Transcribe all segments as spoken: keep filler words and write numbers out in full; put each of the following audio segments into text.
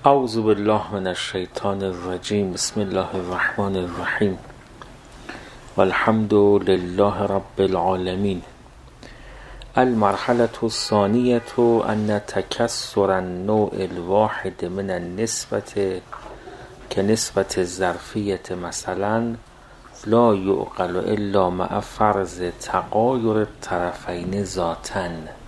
اعوذ بالله من الشیطان الرجیم. بسم الله الرحمن الرحیم. والحمد لله رب العالمین. المرحلة الثانية أن تكسر النوع الواحد من النسبة كنسبة الظرفية مثلا لا يعقل إلا مع فرض تغایر الطرفین ذاتاً.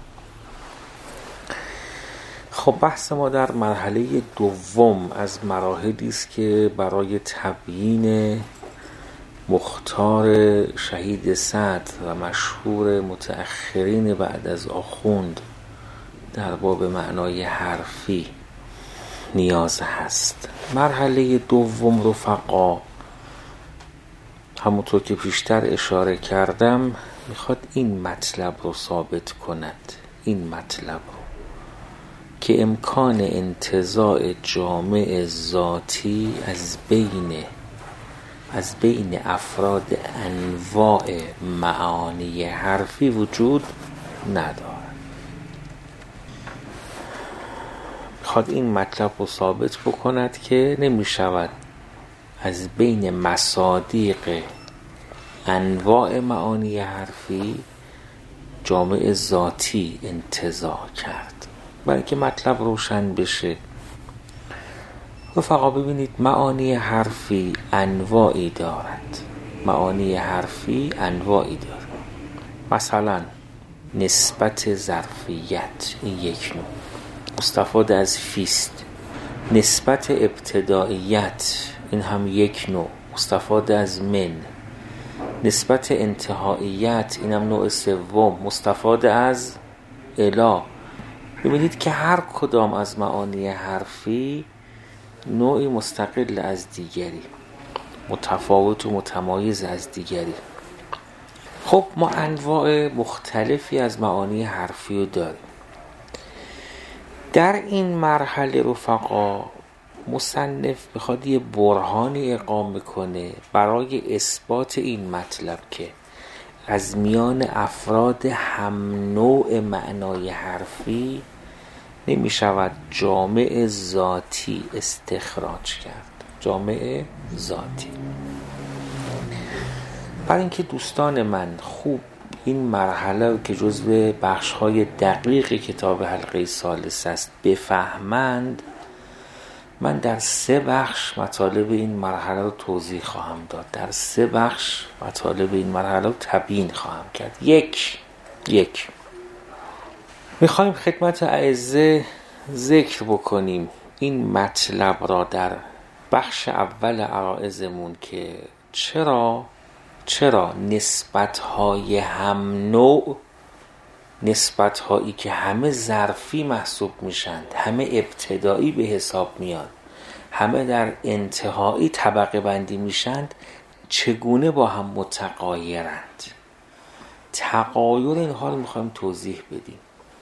خب بحث ما در مرحله دوم از مراحلی است که برای تبیین مختار شهید سعد و مشهور متأخرین بعد از آخوند در باب معنای حرفی نیاز هست. مرحله دوم رفقا، همونطور که پیشتر اشاره کردم، میخواد این مطلب رو ثابت کند، این مطلب رو که امکان انتزاع جامع ذاتی از بین از بین افراد انواع معانی حرفی وجود ندارد. میخواد این مطلب رو ثابت بکند که نمی شود از بین مصادیق انواع معانی حرفی جامع ذاتی انتزاع کرد. برای که مطلب روشن بشه رفقا، ببینید معانی حرفی انواعی دارد. معانی حرفی انواعی دارد. مثلا نسبت ظرفیت، این یک نوع مستفاد از فیست. نسبت ابتداییت، این هم یک نوع مستفاد از من. نسبت انتهاییت، این هم نوع سوم مستفاد از الا. ببینید که هر کدام از معانی حرفی نوعی مستقل از دیگری، متفاوت و متمایز از دیگری. خب ما انواع مختلفی از معانی حرفی رو داریم. در این مرحله رفقا مصنف میخواد یه برهانی اقامه کنه برای اثبات این مطلب که از میان افراد هم نوع معنای حرفی نمی شود جامع ذاتی استخراج کرد. جامع ذاتی. برای اینکه دوستان من خوب این مرحله که جزو بخش‌های دقیق کتاب حلقه ثالث است بفهمند، من در سه بخش مطالب این مرحله رو توضیح خواهم داد. در سه بخش مطالب این مرحله رو تبیین خواهم کرد. یک یک میخوایم خدمت اعزه ذکر بکنیم این مطلب را در بخش اول عرائضمون که چرا چرا نسبت‌های هم نوع، نسبت‌هایی که همه ظرفی محسوب میشند، همه ابتدایی به حساب میان، همه در انتهایی طبقه بندی میشند، چگونه با هم متغایرند. تغایر این حال میخوایم توضیح بدیم.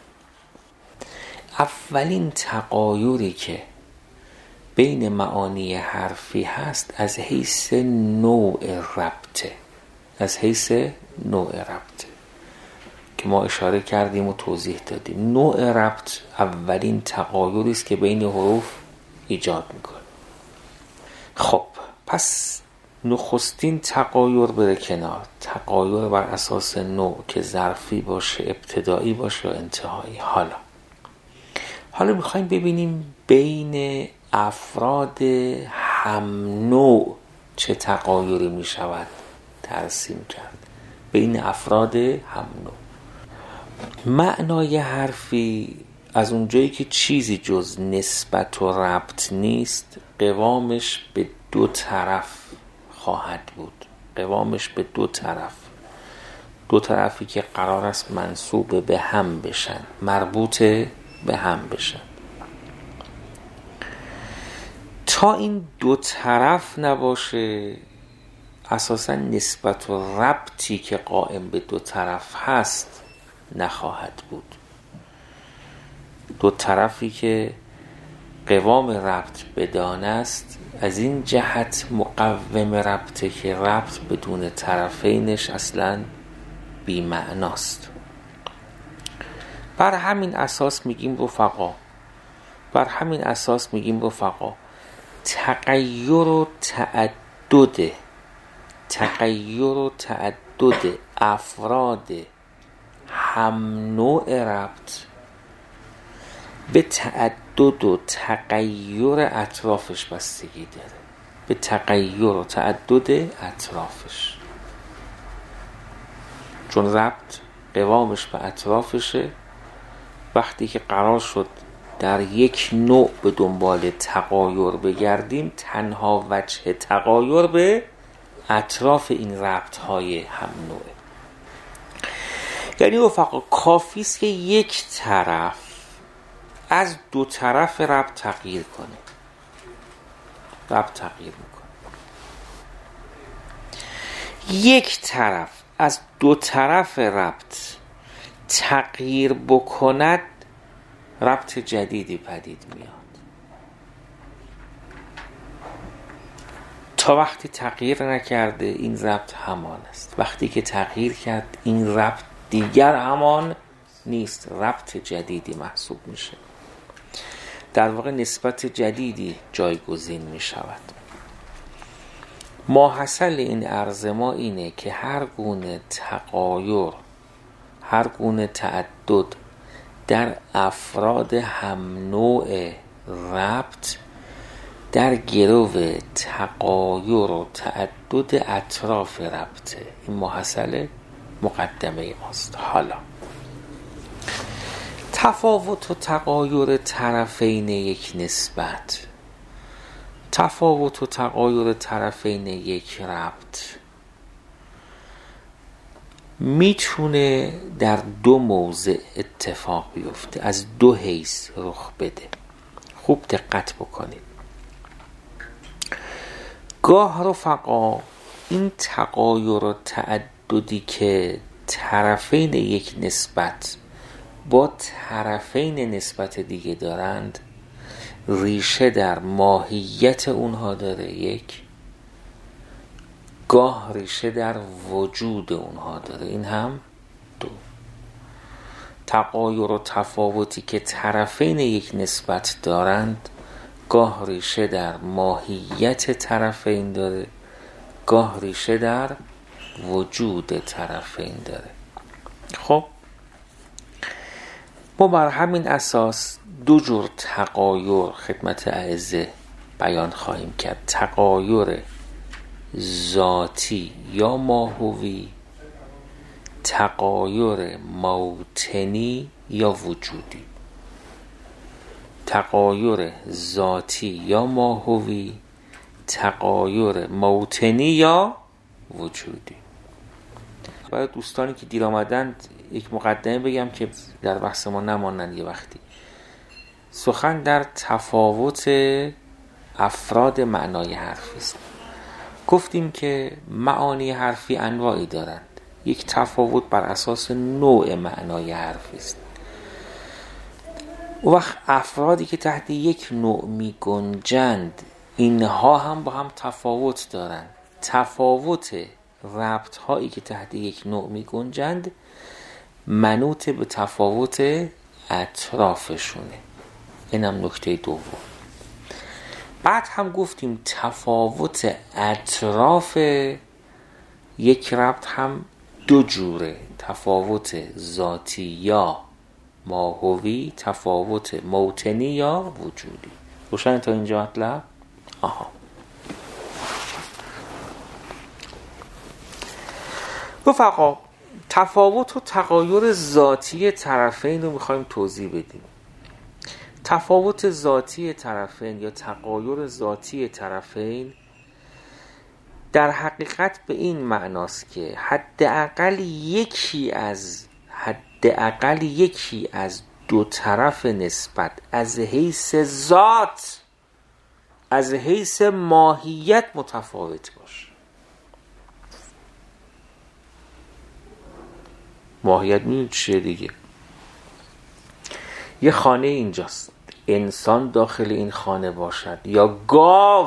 اولین تغایری که بین معانی حرفی هست از حیث نوع ربطه. از حیث نوع ربطه که ما اشاره کردیم و توضیح دادیم. نوع ربط اولین تغایری است که بین حروف ایجاد میکنه. خب پس نخستین تغایر بره کنار. تغایر بر اساس نوع که ظرفی باشه، ابتدایی باشه و انتهایی. حالا حالا میخوایم ببینیم بین افراد هم نوع چه تغایری میشود ترسیم کرد. بین افراد هم نوع معنای حرفی از اونجایی که چیزی جز نسبت و ربط نیست، قوامش به دو طرف خواهد بود. قوامش به دو طرف دو طرفی که قرار است منسوب به هم بشن، مربوط به هم بشن. تا این دو طرف نباشه اساسا نسبت و ربطی که قائم به دو طرف هست نخواهد بود. دو طرفی که قوام ربط بدان است از این جهت مقوم ربطه که ربط بدون طرفینش اصلا بی معناست. بر همین اساس میگیم رفقا بر همین اساس میگیم رفقا تغییر و تعدد تغییر و تعدد افراد هم نوع ربط به تعدد و تغییر اطرافش بستگی داره، به تغییر و تعدد اطرافش. چون ربط قوامش به اطرافشه، وقتی که قرار شد در یک نوع به دنبال تغایر بگردیم، تنها وجه تغایر به اطراف این ربط های هم نوعه. یعنی رفقا کافی است که یک طرف از دو طرف ربط تغییر کنه، ربط تغییر میکنه. یک طرف از دو طرف ربط تغییر بکند، ربط جدیدی پدید میاد. تا وقتی تغییر نکرده این ربط همان است، وقتی که تغییر کرد این ربط دیگر همان نیست، ربط جدیدی محسوب میشه. در واقع نسبت جدیدی جایگزین میشود. ماحصل این عرض ما اینه که هر گونه تغایر، هر گونه تعدد در افراد هم نوع ربط در گرو تغایر و تعدد اطراف ربطه. این ماحصل مقدمه ماست. حالا تفاوت و تغایر طرفین یک نسبت، تفاوت و تغایر طرفین یک ربط میتونه در دو موضع اتفاق بیفته، از دو حیث رخ بده. خوب دقت بکنید. گاه رفقا این تغایر و تعددی که طرفین یک نسبت با طرفین نسبت دیگه دارند ریشه در ماهیت اونها داره، یک، گاه ریشه در وجود اونها داره، این هم دو. تغایر و تفاوتی که طرفین یک نسبت دارند گاه ریشه در ماهیت طرفین داره، گاه ریشه در وجود طرفین داره. خب ما بر همین اساس دو جور تغایر خدمت اعزه بیان خواهیم کرد: تغایر ذاتی یا ماهوی، تغایر موطنی یا وجودی. تغایر ذاتی یا ماهوی، تغایر موطنی یا وجودی. برای دوستانی که دیر آمدند یک مقدمه بگم که در بحث ما نمانند. یه وقتی سخن در تفاوت افراد معنای حرفی است. گفتیم که معانی حرفی انواعی دارند. یک تفاوت بر اساس نوع معنای حرفی است. و وقت افرادی که تحت یک نوع می گنجند اینها هم با هم تفاوت دارند. تفاوت ربط هایی که تحت یک نوع می گنجند منوط به تفاوت اطرافشونه. اینم نکته دوم. بعد هم گفتیم تفاوت اطراف یک ربط هم دو جوره: تفاوت ذاتی یا ماهوی، تفاوت موطنی یا وجودی. روشن تا اینجا مطلب؟ آها. رفقا تفاوت و تغایر ذاتی طرفین رو میخوایم توضیح بدیم. تفاوت ذاتی طرفین یا تغایر ذاتی طرفین در حقیقت به این معناست که حداقل یکی از حداقل یکی از دو طرف نسبت از حیث ذات، از حیث ماهیت متفاوت باشه. ماهیت میدونید چیه دیگه؟ یه خانه اینجاست، انسان داخل این خانه باشد یا گاو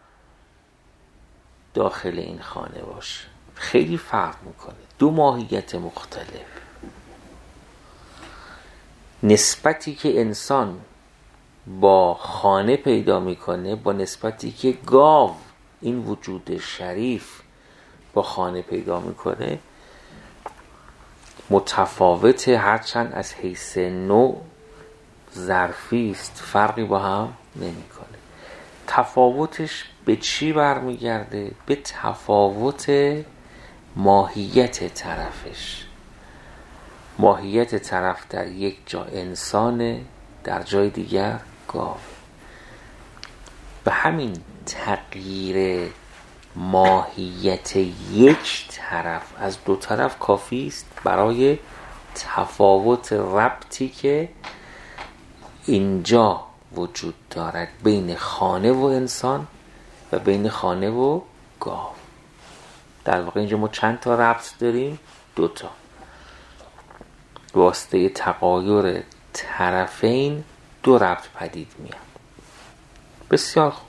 داخل این خانه باشه، خیلی فرق میکنه. دو ماهیت مختلف. نسبتی که انسان با خانه پیدا میکنه با نسبتی که گاو این وجود شریف با خانه پیدا میکنه متفاوته، هرچند از حیث نوع ظرفی است فرقی با هم نمیکنه. تفاوتش به چی برمیگرده؟ به تفاوت ماهیت طرفش. ماهیت طرف در یک جا انسانه، در جای دیگر گاو. به همین تغییر ماهیت یک طرف از دو طرف کافی است برای تفاوت ربطی که اینجا وجود دارد بین خانه و انسان و بین خانه و گاو. در واقع اینجا ما چند تا ربط داریم؟ دوتا. واسطه تغایر طرفین دو ربط پدید میاد. بسیار خوب.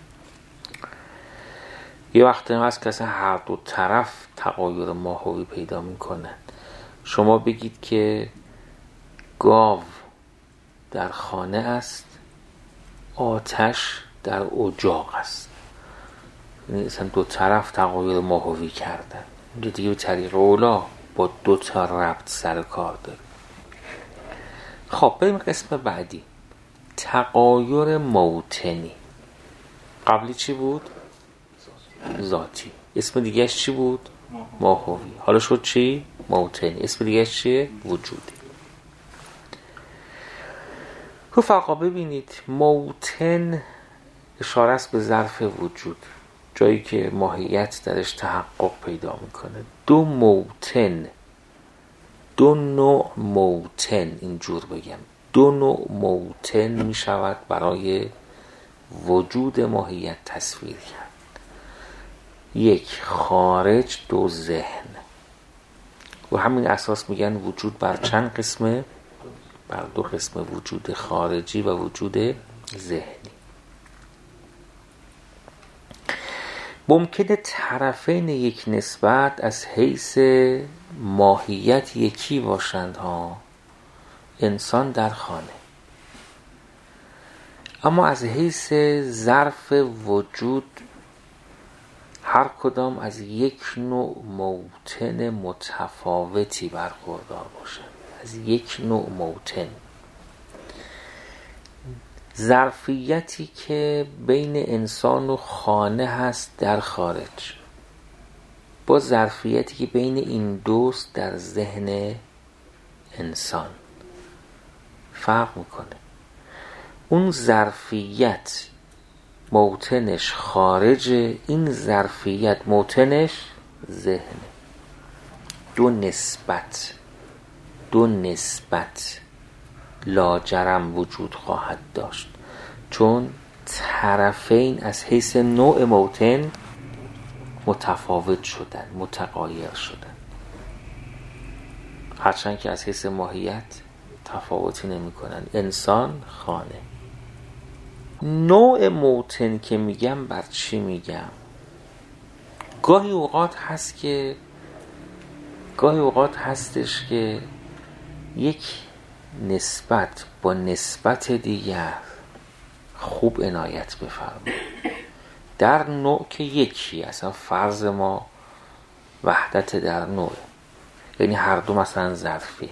یه وقتی هم هست که اصلا هر دو طرف تغایر ماهوی پیدا میکنن. شما بگید که گاو در خانه است، آتش در اجاق است. یعنی اصلا دو طرف تغایر ماهوی کردن. اینجا دیگه به طریق اولا با دو تا ربط سر کار داره. خب بریم قسم بعدی، تغایر موطنی. قبلی چی بود؟ ذاتی. اسم دیگهش چی بود؟ ماهوی. حالا شد چی؟ موطنی. اسم دیگهش چیه؟ وجودی. رفقا ببینید، موطن اشاره است به ظرف وجود، جایی که ماهیت درش تحقق پیدا میکنه. دو موطن، دو نوع موطن، اینجور بگم، دو نوع موطن میشود برای وجود ماهیت تصویر کرد. یک خارج، دو ذهن. و همین اساس میگن وجود بر چند قسمه؟ بر دو قسمه، وجود خارجی و وجود ذهنی. ممکنه طرفین یک نسبت از حیث ماهیت یکی باشند ها، انسان در خانه، اما از حیث ظرف وجود هر کدام از یک نوع موطن متفاوتی برخوردار باشند. از یک نوع موطن. ظرفیتی که بین انسان و خانه هست در خارج با ظرفیتی که بین این دوست در ذهن انسان فرق میکنه. اون ظرفیت موطنش خارجه، این ظرفیت موطنش ذهنه. دو نسبت دو نسبت لاجرم وجود خواهد داشت، چون طرفین از حیث نوع موطن متفاوت شدن، متغایر شدن، هرچند که از حیث ماهیت تفاوتی نمی کنن. انسان، خانه. نوع موطن که میگم بر چی میگم؟ گاهی اوقات هست که گاهی اوقات هستش که یک نسبت با نسبت دیگر خوب عنایت بفرمایید. در نوع که یکی، اصلا فرض ما وحدت در نوع، یعنی هر دو مثلا ظرفیه،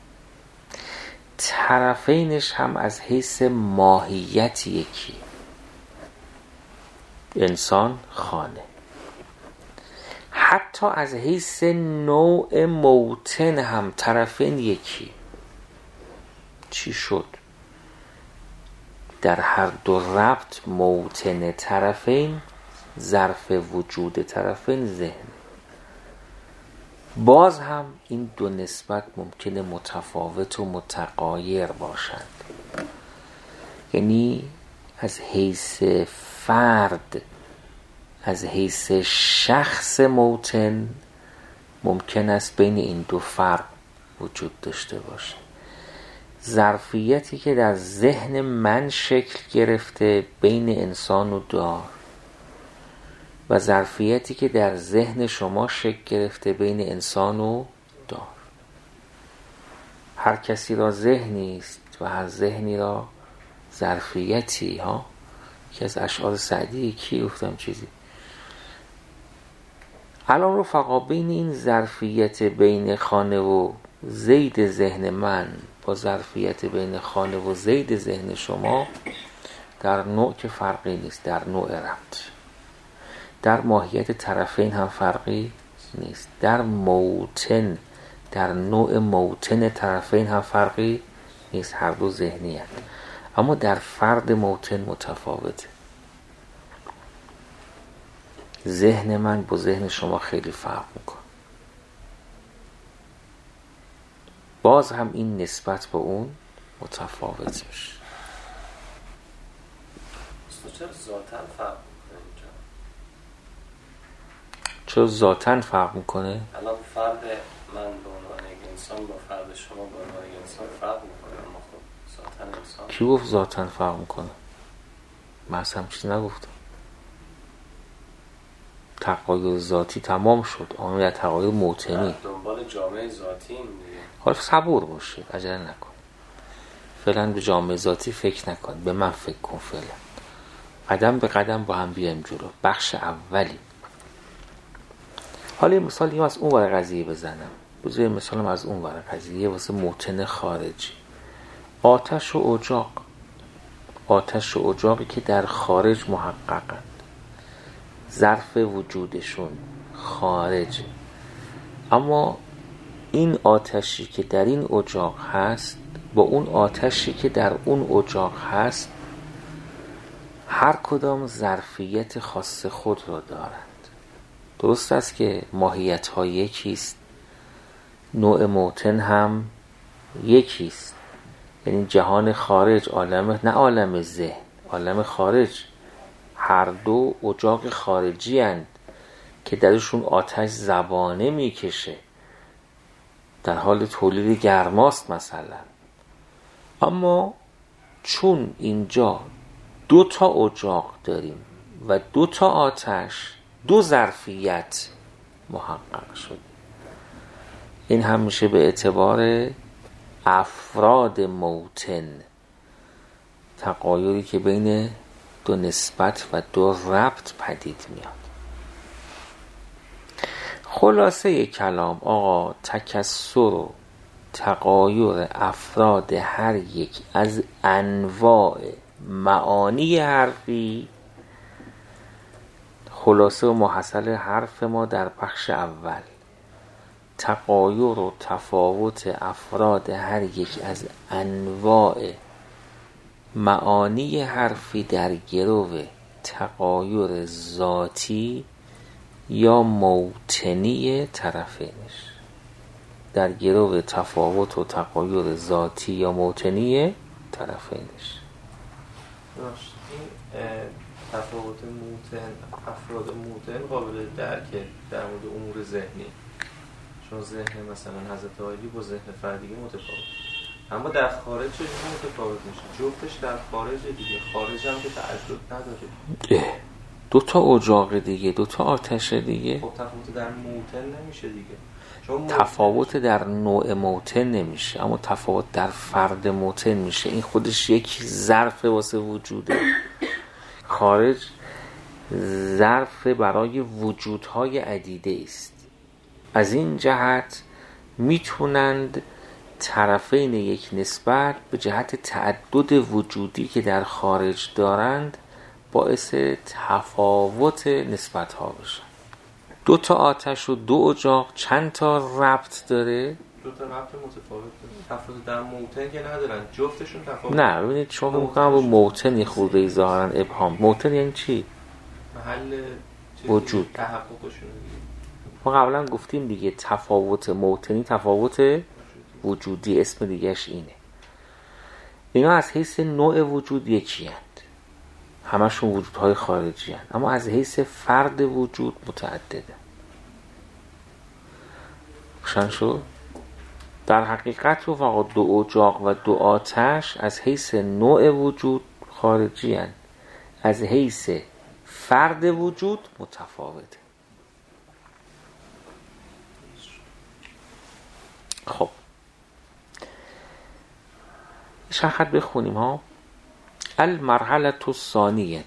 طرفینش هم از حیث ماهیت یکی، انسان، خانه. حتی از حیث نوع موطن هم طرفین یکی. چی شد؟ در هر دو ربط موطن طرفین، ظرف وجود طرفین ذهن. باز هم این دو نسبت ممکنه متفاوت و متغایر باشند. یعنی از حیث فرد، از حیث شخص موطن ممکن است بین این دو فرق وجود داشته باشه. ظرفیتی که در ذهن من شکل گرفته بین انسان و دار و ظرفیتی که در ذهن شما شکل گرفته بین انسان و دار. هر کسی را ذهنی است و هر ذهنی را ظرفیتی ها، که از اشعار سعدی کی گفتم چیزی. الان رفقا بین این ظرفیت بین خانه و زید ذهن من با ظرفیت بین خانه و زید ذهن شما در نوع که فرقی نیست، در نوع ربط، در ماهیت طرفین هم فرقی نیست، در موتن، در نوع موتن طرفین هم فرقی نیست، هر دو ذهنی هست. اما در فرد موتن متفاوته. ذهن من با ذهن شما خیلی فرق میکنه. باز هم این نسبت با اون متفاوت میشه. چرا ذاتاً فرق میکنه اینجا؟ چرا ذاتاً فرق میکنه؟ الان فرد من به عنوان یک انسان با فرد شما به عنوان یک انسان فرق میکنه، اما خب ذاتاً انسان. کی گفت ذاتاً فرق میکنه؟ من اصلا هم چیزی نگفتم. تغایر ذاتی تمام شد، آن یا تغایر موتنی. دنبال جامعه ذاتی دیگه. حالا صبور باشید، عجله نکن. فعلا به جامعه ذاتی فکر نکن، به من فکر کن. فعلا قدم به قدم با هم بیایم جلو. بخش اولی. حالا یه مثالی از اون ور قضیه بزنم. بذار مثالم از اون ور قضیه واسه موتن خارجی. آتش و اجاق. آتش و اجاقی که در خارج محققند، ظرف وجودشون خارجه، اما این آتشی که در این اجاق هست با اون آتشی که در اون اجاق هست هر کدام ظرفیت خاص خود را دارند. درست است که ماهیت ها یکیست، نوع موتن هم یکیست. یعنی جهان خارج، عالم، نه عالم ذهن، عالم خارج، هر دو اجاق خارجی هستند که درشون آتش زبانه میکشه، در حال تولید گرماست مثلا. اما چون اینجا دو تا اجاق داریم و دو تا آتش، دو ظرفیت محقق شد. این هم میشه به اعتبار افراد موتن، تغایری که بین دو نسبت و دو ربط پدید میاد. خلاصه کلام آقا، تکثر و تغایر افراد هر یک از انواع معانی حرفی، خلاصه و محصل حرف ما در بخش اول، تغایر و تفاوت افراد هر یک از انواع معانی حرفی در گرو تغایر ذاتی یا موتنی طرفینش، در گرو تفاوت و تغایر ذاتی یا موتنی طرفینش. راست. این تفاوت موتن، افراد موتن قابل درکه در مورد امور ذهنی، چون ذهن مثلا حضرت عالی با ذهن فردی متفاوت، اما در خارج چه متفاوت میشه؟ جفتش در خارج دیگه، خارج هم که تعدد نداره. دو تا اجاق دیگه، دو تا آتش دیگه. خب تفاوت در موتن نمیشه دیگه، چون تفاوت در نوع موتن نمیشه، اما تفاوت در فرد موتن میشه. این خودش یک ظرف واسه وجوده. خارج ظرف برای وجودهای عدیده است. از این جهت میتونند طرفین یک نسبت به جهت تعدد وجودی که در خارج دارند باعث تفاوت نسبت ها بشن. دو تا آتش و دو اجاق چند تا ربط داره؟ دو تا ربط متفاوت داره. تفاوت در موتن که ندارن، جفتشون تفاوت. نه ببینید شما میگم با موتن یه خورده ظاهرا ابهام. موتن یعنی چی؟ محل وجود، تحققشون. ما قبلا گفتیم دیگه تفاوت موتنی تفاوت وجودی، اسم دیگهش اینه. اینا از حیث نوع وجود یکی هست، همشون وجودهای خارجی هست، اما از حیث فرد وجود متعدده. روشن شد؟ در حقیقت رو فقط دو اجاق و دو آتش از حیث نوع وجود خارجی هست، از حیث فرد وجود متفاوته. خب شرحت بخونیم ها. المرحله الثانیه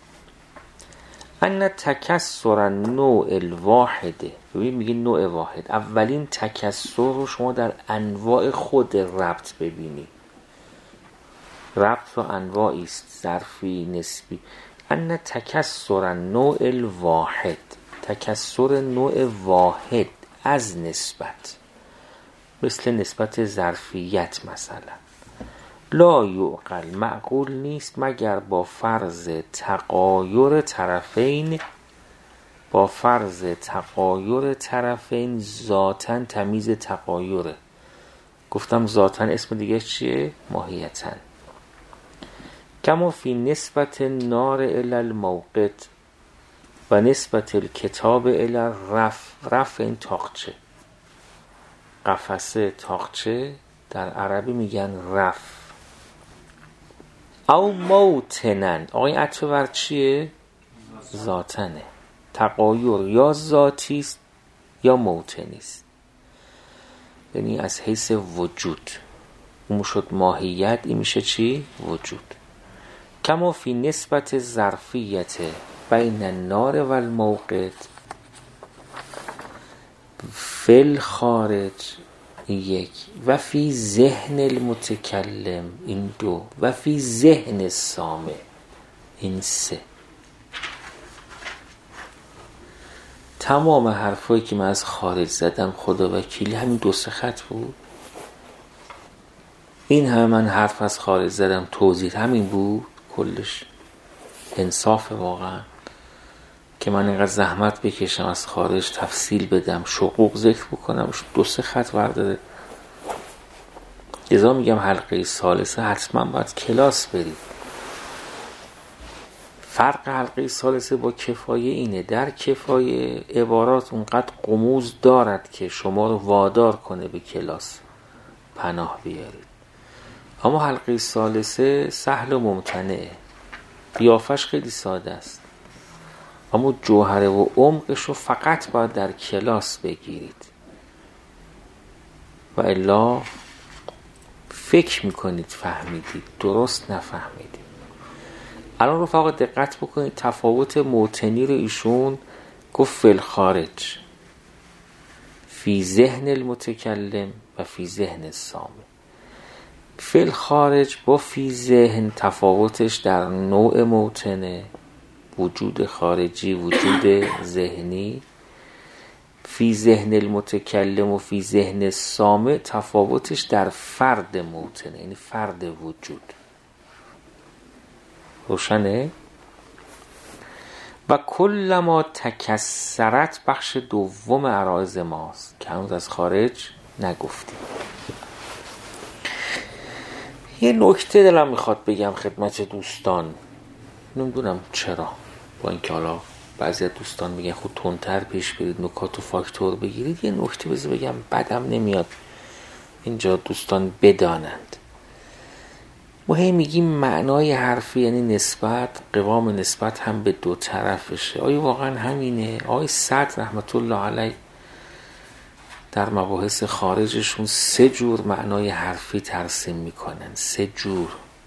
ان تکسر نوع الواحده. ببین میگه نوع واحد، اولین تکسر رو شما در انواع خود ربط ببینی. ربط و انواعی است، ظرفی، نسبی. ان تکسر نوع الواحد، تکسر نوع واحد از نسبت، مثل نسبت ظرفیت مثلا. لا یعقل، معقول نیست مگر با فرض تغایر طرفین، با فرض تغایر طرفین ذاتن، تمیز تغایره. گفتم ذاتن اسم دیگه چیه؟ ماهیتن. کما فی نسبت نار الی الموقد و نسبت الکتاب الی الرف. رف این تاقچه، قفسه، تاقچه در عربی میگن رف. او موتنن، آقای عطف بر چیه؟ ذاتنه. تغایر یا ذاتی است یا موتنی است، یعنی از حیث وجود. اون شد ماهیت، این میشه چی؟ وجود. کما فی نسبت ظرفیت بین النار و الموقد فی الخارج، یک، و فی ذهن المتکلم، این دو، و فی ذهن السامع، این سه. تمام حرفایی که من از خارج زدم خدا وکیلی همین دو سه خط بود. این همه من حرف از خارج زدم، توضیح همین بود کلش. انصاف واقعا که من اینقدر زحمت بکشم از خارج تفصیل بدم، شقوق ذکر بکنم، دو سه خط ورداره. لذا میگم حلقه ثالثه حتما باید کلاس برید. فرق حلقه ثالثه با کفایه اینه، در کفایه عبارات اونقدر غموض دارد که شما رو وادار کنه به کلاس پناه بیارید. اما حلقه ثالثه سهل و ممتنعه، قیافش خیلی ساده است، اما جوهره و عمقش رو فقط باید در کلاس بگیرید و الا فکر میکنید فهمیدید، درست نفهمیدید. الان رفقا دقت بکنید، تفاوت موتنی رو ایشون گفت فی الخارج، فی ذهن المتکلم و فی ذهن السامع. فی الخارج با فی ذهن تفاوتش در نوع موتنه، وجود خارجی، وجود ذهنی. فی ذهن المتکلم و فی ذهن السامع تفاوتش در فرد موتنه، یعنی فرد وجود. روشنه؟ و کل ما تکسرت بخش دوم عرایض ماست که هنوز از خارج نگفتیم. یه نکته دلم میخواد بگم خدمت دوستان، نمیدونم چرا، با اینکه حالا بعضی از دوستان میگن خود تندتر پیش برید، نکات و فاکتور بگیرید. یه نکته بذار بگم، بدم نمیاد اینجا دوستان بدانند. ما هی میگیم معنای حرفی یعنی نسبت، قوام نسبت هم به دو طرفشه. آیا واقعا همینه؟ آقای صدر رحمت الله علیه در مباحث خارجشون سه جور معنای حرفی ترسیم میکنن، سه جور.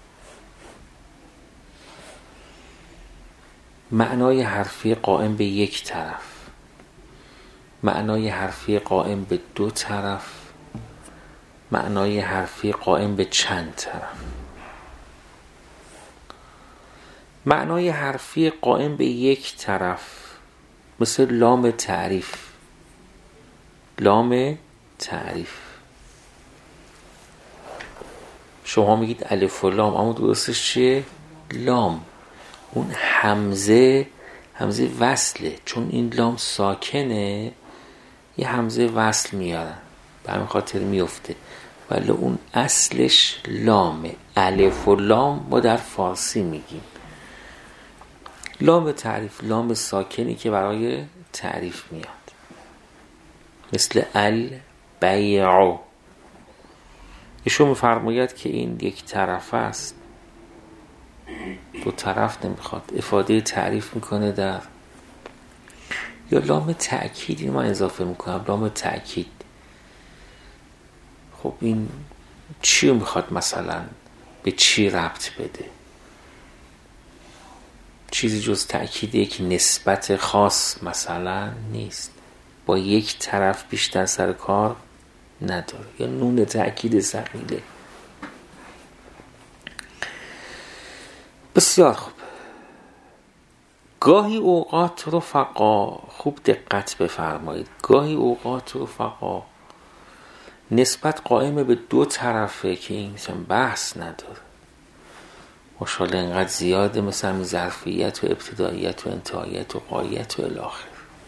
معنای حرفی قائم به یک طرف، معنای حرفی قائم به دو طرف، معنای حرفی قائم به چند طرف. معنای حرفی قائم به یک طرف مثل لام تعریف، لام تعریف. شما میگید الف و لام، اما درستش چیه؟ لام. اون همزه، همزه وصله، چون این لام ساکنه یه همزه وصل میارن، به همین خاطر میفته، ولی اون اصلش لامه. الف و لام ما در فارسی میگیم. لام تعریف، لام ساکنی که برای تعریف میاد، مثل البیع. ایشون میفرماید که این یک طرف است، دو طرف نمیخواد، افاده تعریف میکنه در. یا لام تأکید، این من اضافه میکنم، لام تأکید. خب این چی میخواد مثلا به چی ربط بده؟ چیزی جز تأکید یک نسبت خاص مثلا نیست، با یک طرف بیشتر سر کار نداره، یا نون تأکید ثقیله. بسیار خوب. گاهی اوقات رفقا، خوب دقت بفرمایید، گاهی اوقات رفقا نسبت قائم به دو طرفه که این بحث نداره، ماشاءالله اینقدر زیاده، مثلا ظرفیت و ابتداییت و انتهاییت و غایت و الاخر.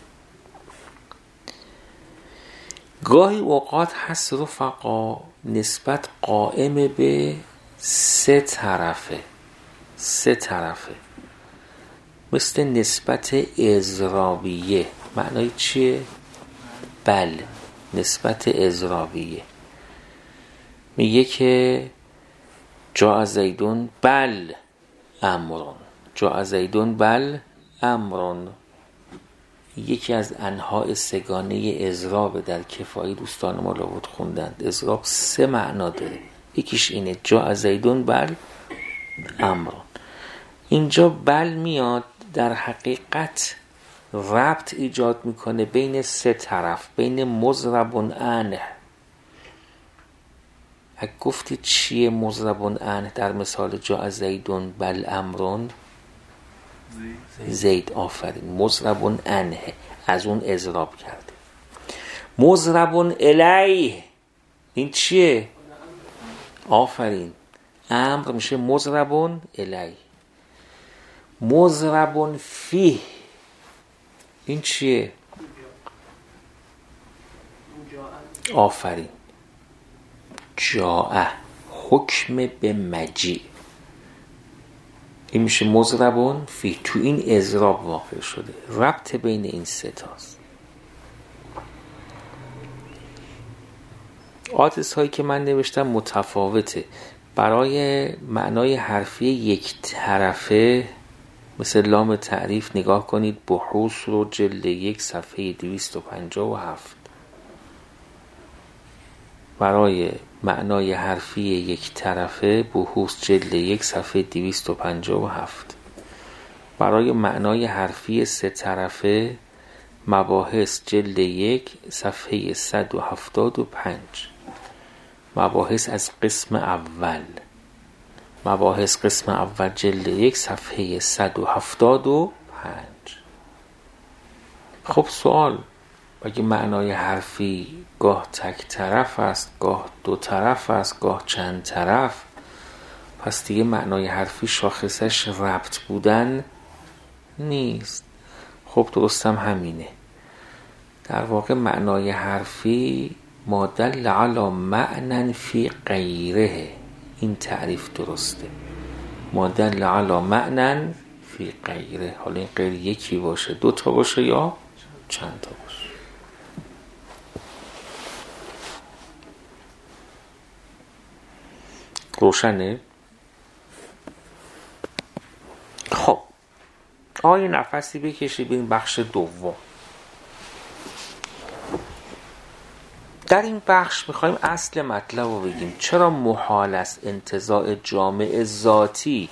گاهی اوقات هست رفقا نسبت قائم به سه طرفه، سه طرفه مثل نسبت اضرابیه. معنای چیه؟ بل، نسبت اضرابیه. میگه که جاء زیدون بل امرون، جاء زیدون بل امرون. یکی از انواع سگانه اضراب در کفایی دوستان ما لابد خوندند. اضراب سه معنا داره، یکیش اینه جاء زیدون بل امرون. اینجا بل میاد در حقیقت ربط ایجاد میکنه بین سه طرف، بین مضرب عنه. اگه گفتی چیه مضرب عنه در مثال جاء زیدون بل امرون؟ زید, زید. آفرین. مضرب عنه، از اون اضراب کرده. مضرب الیه، این چیه؟ آفرین. امر میشه مضرب الیه. مضرب فیه، این چیه؟ آفرین. جاء، حکم به مجیء، این میشه مضرب فیه. تو این اضراب واقع شده، ربط بین این سه تاست. آدرس هایی که من نوشتم متفاوته. برای معنای حرفی یک طرفه مثل لام تعریف نگاه کنید، بحوث رو جلد یک صفحه دویست و پنجاه و هفت. برای معنای حرفی یک طرفه بحوث جلد یک صفحه دویست و پنجاه و هفت. برای معنای حرفی سه طرفه مباحث جلد یک صفحه صد و هفتاد و پنج. مباحث از قسم اول، مباحث قسم اول جلد یک صفحه صد و هفتاد و پنج. خب سوال، اگه معنای حرفی گاه تک طرف است، گاه دو طرف است، گاه چند طرف، پس دیگه معنای حرفی شاخصش ربط بودن نیست. خب درستم همینه. در واقع معنای حرفی ما دل علی معنی فی غیره، این تعریف درسته. ما دل علی معنی فی غیره. حالا این غیر یکی باشه، دو تا باشه یا چند تا باشه. روشنه؟ خب آیه نفسی بکشی بین بخش دوم. در این بخش میخوایم اصل مطلب رو بگیم. چرا محال است انتزاع جامع ذاتی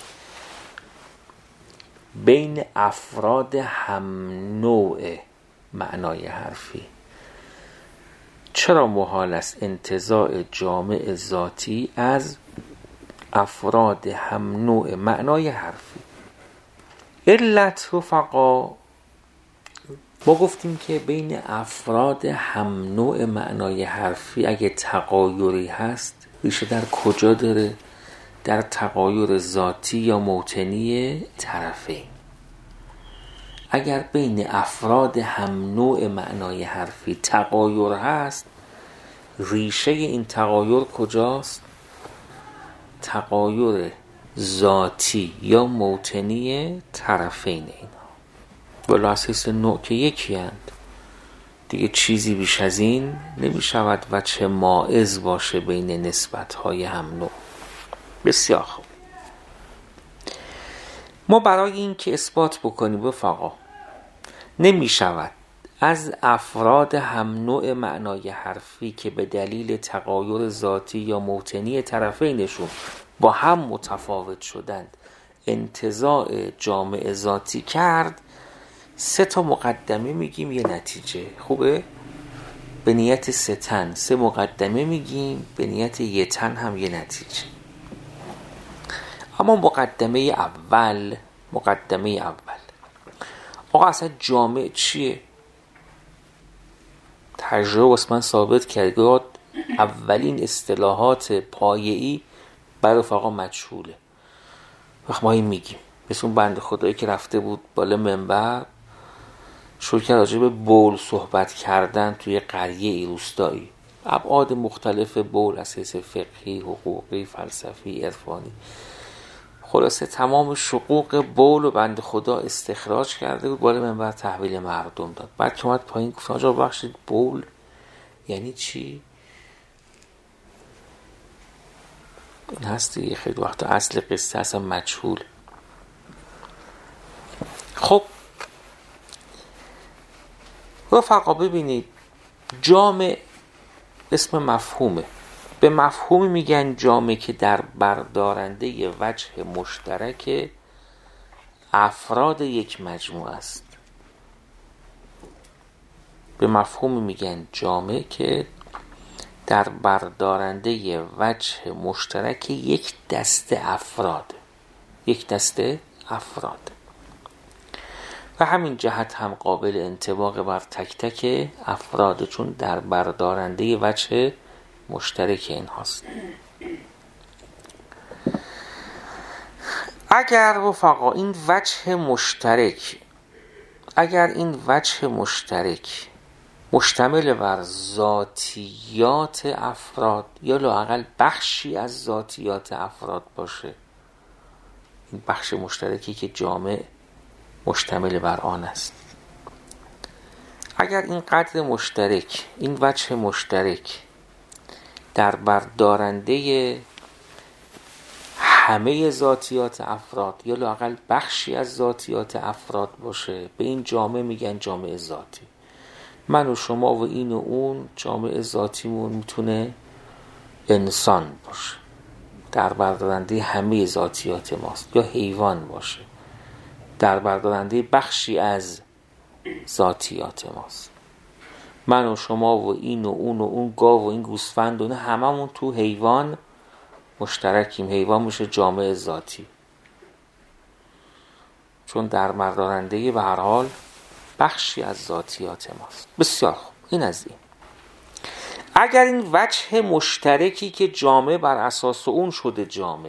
بین افراد هم نوع معنای حرفی؟ چرا محال است انتزاع جامع ذاتی از افراد هم نوع معنای حرفی؟ علت رفقا، ما گفتیم که بین افراد هم نوع معنای حرفی اگه تغایری هست ریشه در کجا داره؟ در تغایر ذاتی یا موطنی طرفین. اگر بین افراد هم نوع معنای حرفی تغایر هست، ریشه این تغایر کجاست؟ تغایر ذاتی یا موطنی طرفین اینا. ولی اساس نوع که یکی هست دیگه، چیزی بیش از این نمی شود و چه مائز باشه بین نسبت های هم نوع. بسیار خوب. ما برای این که اثبات بکنیم رفقا نمی شود از افراد هم نوع معنای حرفی که به دلیل تغایر ذاتی یا موطنی طرفینشون با هم متفاوت شدند انتزاع جامع ذاتی کرد، سه تا مقدمه میگیم یه نتیجه. خوبه؟ به نیت سه تن سه مقدمه میگیم، به نیت یه تن هم یه نتیجه. اما مقدمه اول مقدمه اول آقا اصلا جامع چیه؟ تجربه واسه من ثابت کرد اولین اصطلاحات پایه‌ای برای رفقا مجهوله. وقت ما این میگیم مثل اون بنده خدایی که رفته بود بالا منبر شروع کرد راجع به بول صحبت کردن توی قریه روستایی، ابعاد مختلف بول از حیث فقهی، حقوقی، فلسفی، عرفانی. خلاصه تمام شقوق بول و بنده خدا استخراج کرده بود، بالا منبر تحویل مردم داد. بعد که اومد پایین گفت آجا بخشید بول یعنی چی؟ این هست دیگه، خیلی وقتا اصل قصه اصلا مجهول. خب رفقا ببینید، جامع اسم مفهومه. به مفهومی میگن جامع که در بردارنده وجه مشترک افراد یک مجموعه است. به مفهومی میگن جامع که در بردارنده وجه مشترک یک دسته افراد یک دسته افراد و همین جهت هم قابل انطباق بر تک تک افراد، چون در بردارنده وجه مشترک این هاست. اگر رفقا این وجه مشترک اگر این وجه مشترک مشتمل بر ذاتیات افراد یا لااقل بخشی از ذاتیات افراد باشه، این بخش مشترکی که جامع مشتمل بر آن است، اگر این قدر مشترک این وجه مشترک در بردارنده همه ذاتیات افراد یا لااقل بخشی از ذاتیات افراد باشه، به این جامع میگن جامع ذاتی. من و شما و این و اون جامع ذاتیمون میتونه انسان باشه، در بردارنده همه ذاتیات ماست، یا حیوان باشه، در بردارنده بخشی از ذاتیات ماست. من و شما و این و اون و اون گاو و این گوسفند و هممون تو حیوان مشترکیم. حیوان میشه جامع ذاتی، چون در بردارنده به هر حال بخشی از ذاتیات ماست. بسیار خوب، این از این. اگر این وجه مشترکی که جامع بر اساس اون شده جامع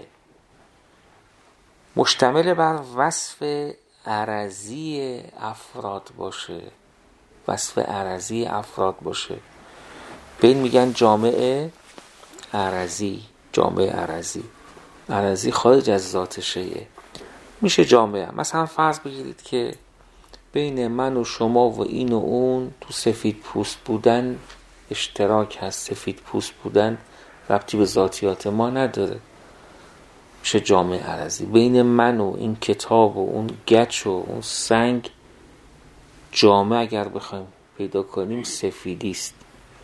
مشتمل بر وصف عرضی افراد باشه وصف عرضی افراد باشه به این میگن جامع عرضی. جامع عرضی عرضی خارج از ذات شیء میشه جامع. مثلا فرض بگیرید که بین من و شما و این و اون تو سفید پوست بودن اشتراک هست. سفید پوست بودن ربطی به ذاتیات ما نداره، میشه جامع عرضی. بین من و این کتاب و اون گچ و اون سنگ جامع اگر بخوایم پیدا کنیم سفیدی است.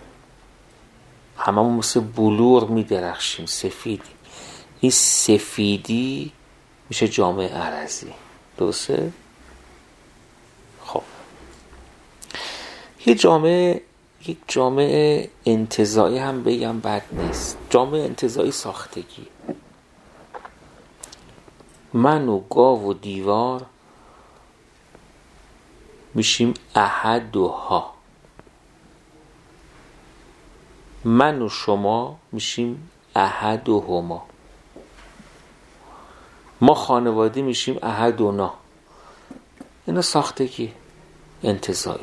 هممون مثل بلور میدرخشیم، سفیدی. این سفیدی میشه جامع عرضی. درسته؟ خب یه جامعه یک جامعه انتزاعی هم بگم بد نیست. جامعه انتزاعی ساختگی. من و گاو و دیوار میشیم احدها. من و شما میشیم احدهما. ما خانواده میشیم احدنا. اینا ساختگی انتزاعی،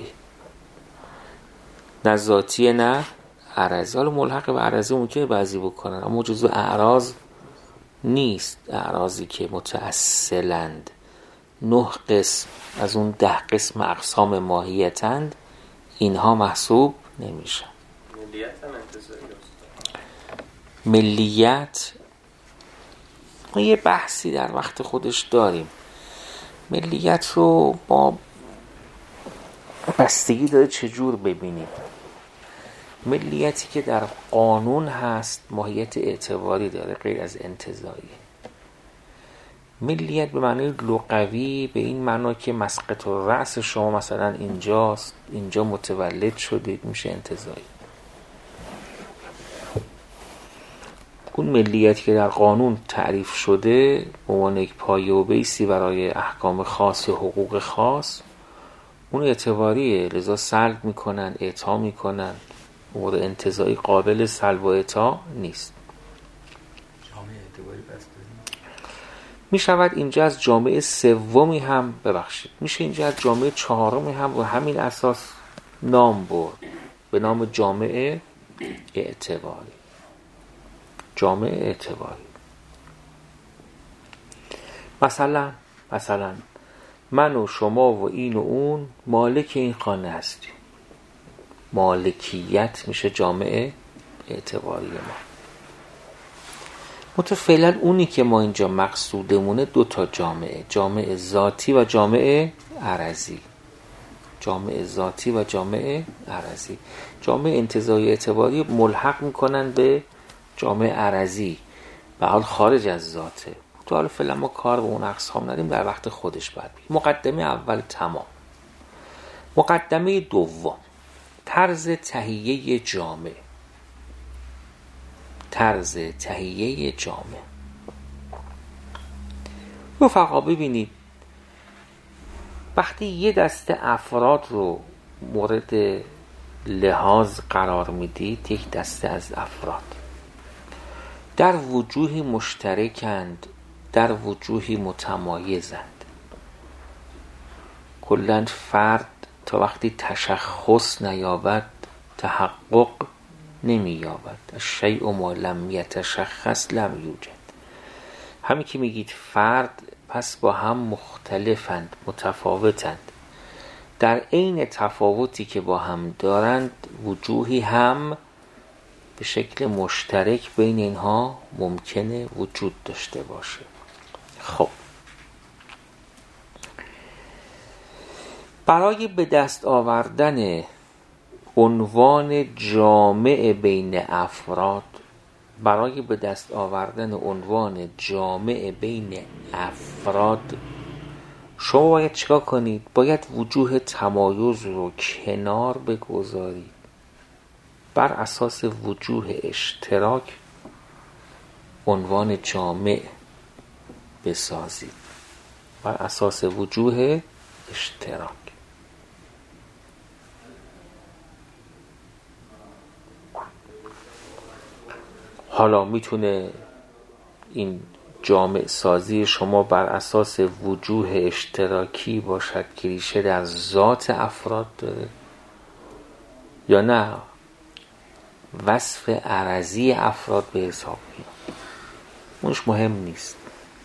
نه ذاتی نه عرضی. حالا ملحق به عرضی ممکنه بعضی بکنن، اما جزو اعراض نیست. اعراضی که متأصلند، نه قسم از اون ده قسم اقسام ماهیتند، اینها محسوب نمیشن. ملیت هم انتزاعی است. ملیت ما یه بحثی در وقت خودش داریم. ملیت رو با بستگی داره چجور ببینید. ملیتی که در قانون هست ماهیت اعتباری داره، غیر از انتزاعی. ملیت به معنی لغوی به این معنا که مسقط الرأس شما مثلا اینجاست، اینجا متولد شدید، میشه انتزاعی. اون ملیتی که در قانون تعریف شده به عنوان یک پایه و بیسی برای احکام خاص و حقوق خاص، اون اعتباریه، لذا سلب میکنن، اعطا میکنن. امور انتزاعی قابل سلب و اعطا نیست. جامعه اعتباری بسته می شود اینجا از جامعه سومی هم ببخشید میشه اینجا از جامعه چهارمی هم و همین اساس نام برد به نام جامعه اعتباری. جامعه اعتباری مثلا مثلا من و شما و این و اون مالک این خانه هستیم، مالکیت میشه جامعه اعتباری ما. متفعلا اونی که ما اینجا مقصودمونه دو تا جامعه، جامعه ذاتی و جامعه عرضی. جامعه ذاتی و جامعه عرضی. جامعه انتزاعی اعتباری ملحق میکنن به جامعه عرضی و حال خارج از ذاته. تو حال فعلا ما کار به اون اقسام ندیم، در وقت خودش باید بگیم. مقدمه اول تمام. مقدمه دوم طرز تهیه جامعه. طرز تهیه جامعه. رفقا ببینید وقتی یه دسته افراد رو مورد لحاظ قرار میدید، یک دسته از افراد در وجوهی مشترکند، در وجوهی متمایزند. کلاً فرد تا وقتی تشخص نیابد تحقق نمی یابد. الشیء ما لم یتشخص لم یوجد. همین که میگید فرد پس با هم مختلفند، متفاوتند. در عین تفاوتی که با هم دارند وجوهی هم به شکل مشترک بین اینها ممکنه وجود داشته باشه. خب برای به دست آوردن عنوان جامع بین افراد، برای به دست آوردن عنوان جامع بین افراد شما باید چیکار کنید؟ باید وجوه تمایز رو کنار بگذارید، بر اساس وجوه اشتراک عنوان جامع بسازید. بر اساس وجوه اشتراک. حالا میتونه این جامع سازی شما بر اساس وجوه اشتراکی باشد که ریشه در ذات افراد داره، یا نه وصف عرضی افراد به حساب میاد. اونش مهم نیست.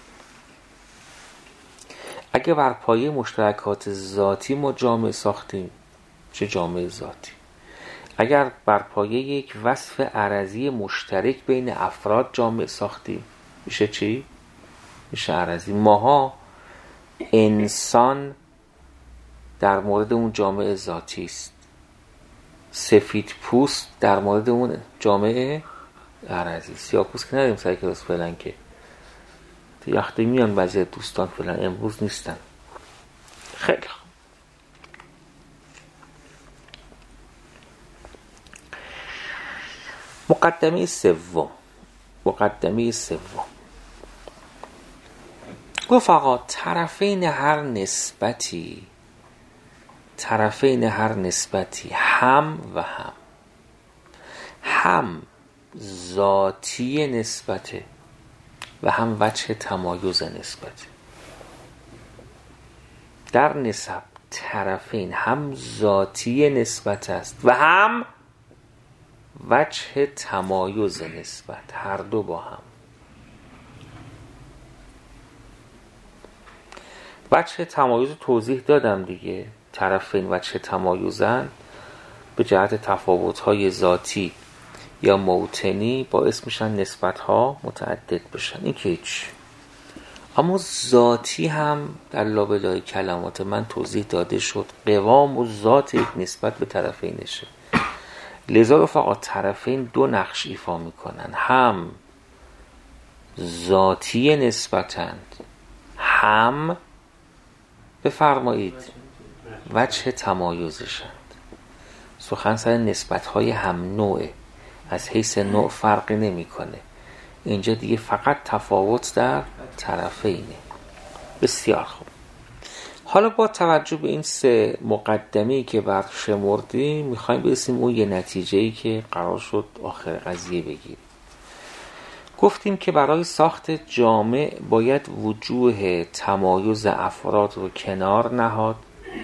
اگه بر پایه مشترکات ذاتی ما جامع ساختیم چه جامع ذاتی. اگر بر پایه یک وصف عرضی مشترک بین افراد جامع ساختیم میشه چی؟ میشه عرضی. ماها انسان در مورد اون جامعه ذاتی است، سفید پوست در مورد اون جامعه عرضی. سیاه پوست که نداریم سر کلاس فعلا، که تو یخته میان بعضی دوستان فعلا امروز نیستن. خیلی خوب. مقدمه سوم. مقدمه سوم رفقا طرفین هر نسبتی، طرفین هر نسبتی هم و هم هم ذاتی نسبته و هم وجه تمایز نسبته. در نسب طرفین هم ذاتی نسبت است و هم وجه تمایز نسبت، هر دو با هم. وجه تمایز توضیح دادم دیگه. طرفین وجه تمایزن به جهت تفاوت‌های ذاتی یا موطنی باعث میشن نسبت‌ها متعدد بشن. این که هیچ. اما ذاتی هم در لابلای کلمات من توضیح داده شد قوام و ذات یک نسبت به طرفینشه. لذا فقط طرفین دو نقش ایفا میکنن، هم ذاتی نسبتند هم بفرمایید وجه تمایزشند. سخن سر نسبت‌های هم نوعه، از حیث نوع فرقی نمی‌کنه. اینجا دیگه فقط تفاوت در طرفینه. بسیار خوب. حالا با توجه به این سه مقدمه‌ای که برشمردیم میخوایم برسیم اون یه نتیجه‌ای که قرار شد آخر قضیه بگیریم. گفتیم که برای ساخت جامع باید وجوه تمایز افراد رو کنار نهاد،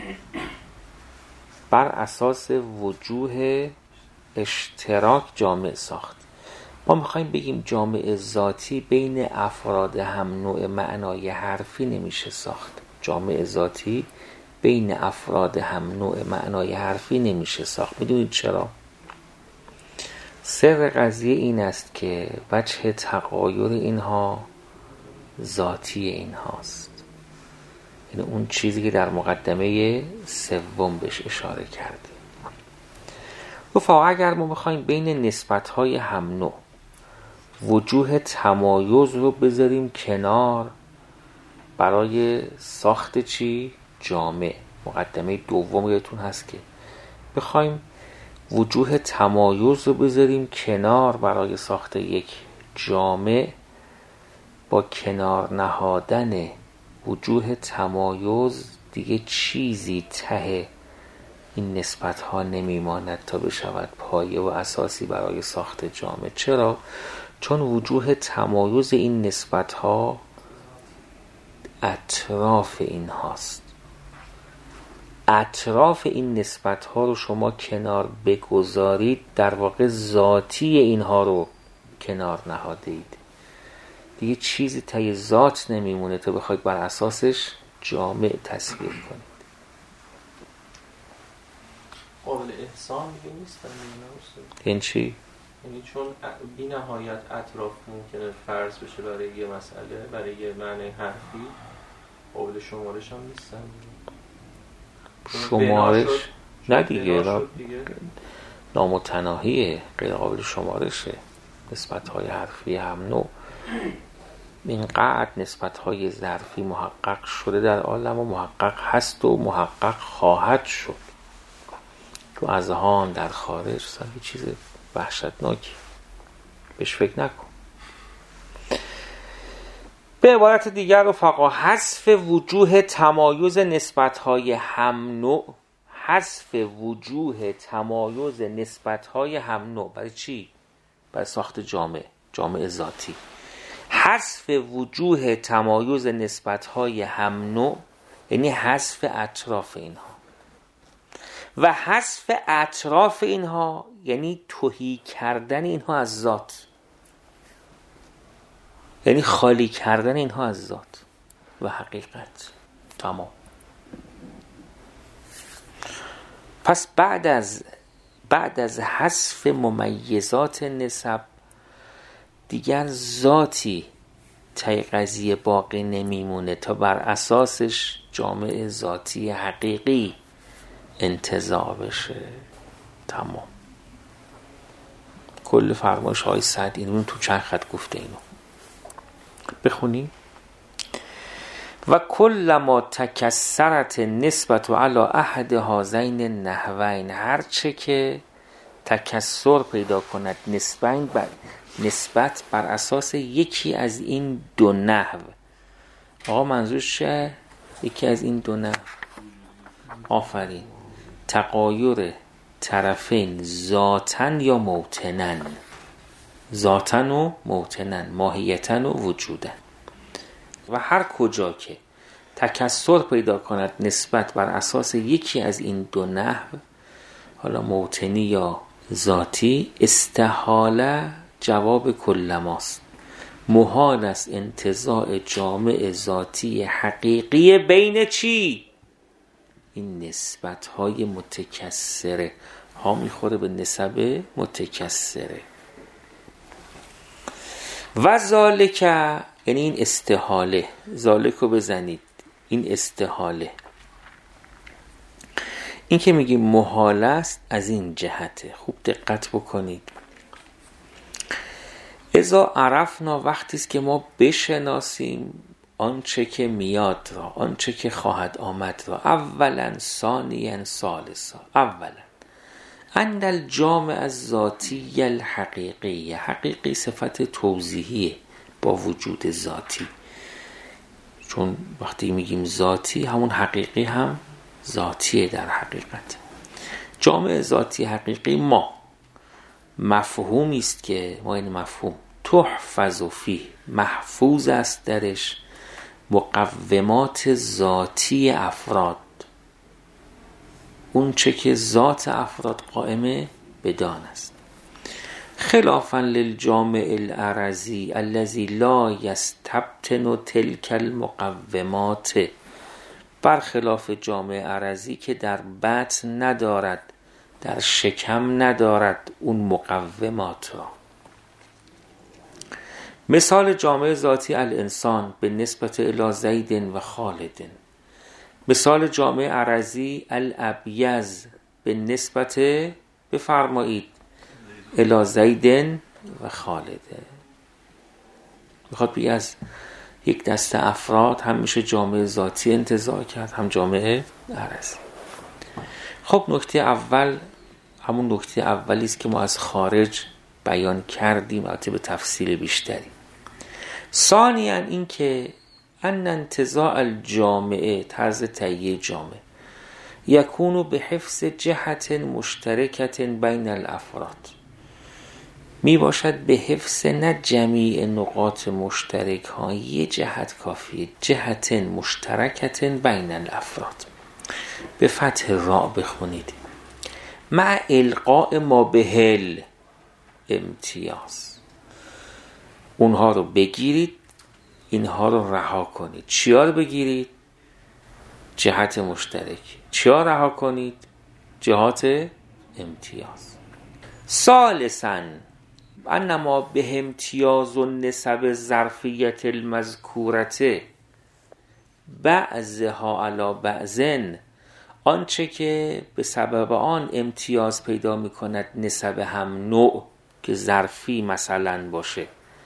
بر اساس وجوه اشتراک جامع ساخت. ما میخوایم بگیم جامع ذاتی بین افراد هم نوع معنای حرفی نمیشه ساخت. جامع ذاتی بین افراد هم نوع معنای حرفی نمیشه ساخت. میدونید چرا؟ سر قضیه این است که وجه تغایر اینها ذاتی اینهاست، یعنی اون چیزی که در مقدمه سوم بهش اشاره کردیم. رفقا اگر ما بخوایم بین نسبت‌های هم نوع وجوه تمایز رو بذاریم کنار برای ساخت چی؟ جامع. مقدمه دوم یادتون هست که بخوایم وجوه تمایز رو بذاریم کنار برای ساخت یک جامع، با کنار نهادن وجوه تمایز دیگه چیزی ته این نسبت ها نمیماند تا بشود پایه و اساسی برای ساخت جامع. چرا؟ چون وجوه تمایز این نسبت ها اطراف این هاست. اطراف این نسبت ها رو شما کنار بگذارید، در واقع ذاتی اینها رو کنار نهادید. دیگه چیزی تای ذات نمیمونه تا بخواید بر اساسش جامع تصویر کنید. قابل احسان دیگه نیستن. این چی؟ یعنی چون بی نهایت اطراف ممکنه فرض بشه برای یه مسئله، برای یه معنی حرفی، قابل شمارش هم نیستن. شمارش نه دیگه، نامتناهیه، غیر قابل شمارشه. نسبت‌های حرفی هم نوع اینقدر نسبت‌های ظرفی محقق شده در عالم و محقق هست و محقق خواهد شد تو اذهان در خارج. سن یه چیز وحشتناکی، بهش فکر نکن. به عبارت دیگر رفقا، حذف وجوه تمایز نسبت‌های هم نوع، حذف وجوه تمایز نسبت‌های هم نوع برای چی؟ برای ساخت جامع، جامع ذاتی. حذف وجوه تمایز نسبت‌های هم نوع یعنی حذف اطراف اینها، و حذف اطراف اینها یعنی تهی کردن اینها از ذات، یعنی خالی کردن اینها از ذات و حقیقت. تمام. پس بعد از بعد از حذف ممیزات نسب دیگر ذاتی تای قضیه باقی نمیمونه تا بر اساسش جامع ذاتی حقیقی انتزاع بشه. تمام. کل فرمایش های سعدی اینو تو چند خط گفته. اینو بخونیم. و کل ما تکسرت نسبت علی احد هذین النحوین، هرچه که تکسر پیدا کند نسبت بر نسبت بر اساس یکی از این دو نحو. آقا منظورش چه؟ یکی از این دو نحو. آفرین. تغایر طرفین ذاتن یا موتنن، ذاتن و موتنن، ماهیتن و وجودن. و هر کجا که تکسر پیدا کند نسبت بر اساس یکی از این دو نحو، حالا موتنی یا ذاتی، استحاله جواب کلماست. محال است انتزاع جامع ذاتی حقیقی بین چی؟ این نسبت‌های متکسره. ها میخوره به نسب متکسره. و ذالک یعنی این استحاله، ذالک رو بزنید، این استحاله، این که میگیم محال است از این جهته. خوب دقت بکنید. اذا عرفنا، وقتی است که ما بشناسیم آنچه که میاد را، آنچه که خواهد آمد را، اولا ثانیا ثالثا. اولا ان الجامع الذاتی الحقیقی، حقیقی صفت توضیحیه با وجود ذاتی، چون وقتی میگیم ذاتی همون حقیقی هم ذاتیه. در حقیقت جامع ذاتی حقیقی ما مفهومی است که ما این مفهوم تحفظ فیه، محفوظ است درش، مقومات ذاتی افراد، اون چه که ذات افراد قائمه بدان است. خلافا للجامع العرضی الذی لا یستبطن تلک المقومات، برخلاف جامع عرضی که در بطن ندارد، در شکم ندارد اون مقومات را. مثال جامع ذاتی الانسان به نسبت الی زید و خالد، مثال جامع عرضی الابیض به نسبت بفرمایید الی زید و خالد. میخواد بگه از یک دسته افراد هم میشه جامع ذاتی انتزاع کرد، هم جامع عرضی. خب نکته اول همون نکته اولی است که ما از خارج بیان کردیم، البته به تفصیل بیشتری. ثانیاً این که ان انتزاع الجامعه، طرز تهیه جامعه، یکونو به حفظ جهت مشترکت بین الافراد، می باشد به حفظ نه جمیع نقاط مشترک ها، یه جهت کافیه، جهت مشترکت بین الافراد. به فتح را بخونید، مع القاء ما بهل امتیاز، اونها رو بگیرید اینها رو رها کنید. چیا رو بگیرید؟ جهت مشترک. چیا رها کنید؟ جهات امتیاز. ثالثاً انما به امتیاز و نسب ظرفیت المذکورته بعضها علی بعضن، آنچه که به سبب آن امتیاز پیدا می کند نسب هم نوع که ظرفی مثلا باشه،